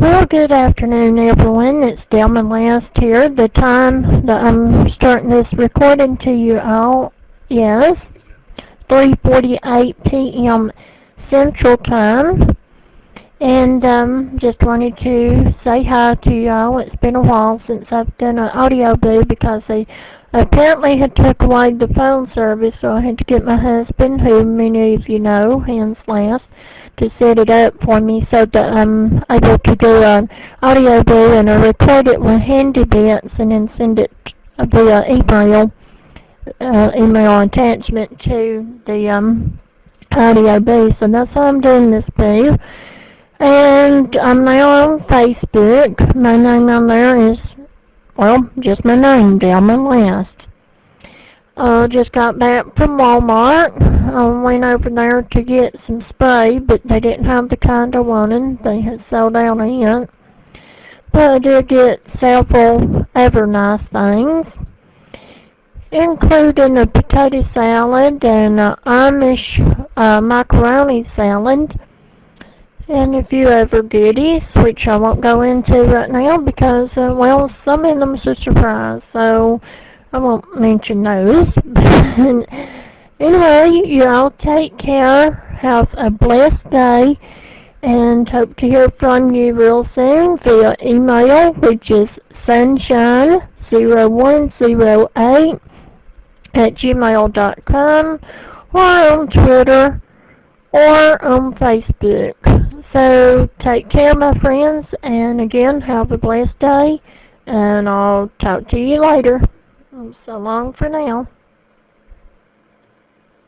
Well, good afternoon, everyone. It's Delma Last here. The time that I'm starting this recording to you all is 3:48 p.m. Central Time. And just wanted to say hi to y'all. It's been a while since I've done an audio boo because they apparently had took away the phone service, so I had to get my husband, who many of you know, Hans Last, to set it up for me so that I'm able to do an audio boo and I record it with handy bits and then send it via email attachment to the audio boo. So that's how I'm doing this boo. And I'm now on Facebook. My name on there is, well, just my name, Delma Last. Just got back from Walmart. Went over there to get some spray, but they didn't have the kind I wanted. They had sold out of it. But I did get several other nice things, including a potato salad and an Amish macaroni salad, and a few other goodies, which I won't go into right now because, well, some of them's a surprise, so I won't mention those. Anyway, you all take care, have a blessed day, and hope to hear from you real soon via email, which is sunshine0108@gmail.com, or on Twitter, or on Facebook. So take care, my friends, and again, have a blessed day, and I'll talk to you later. So long for now.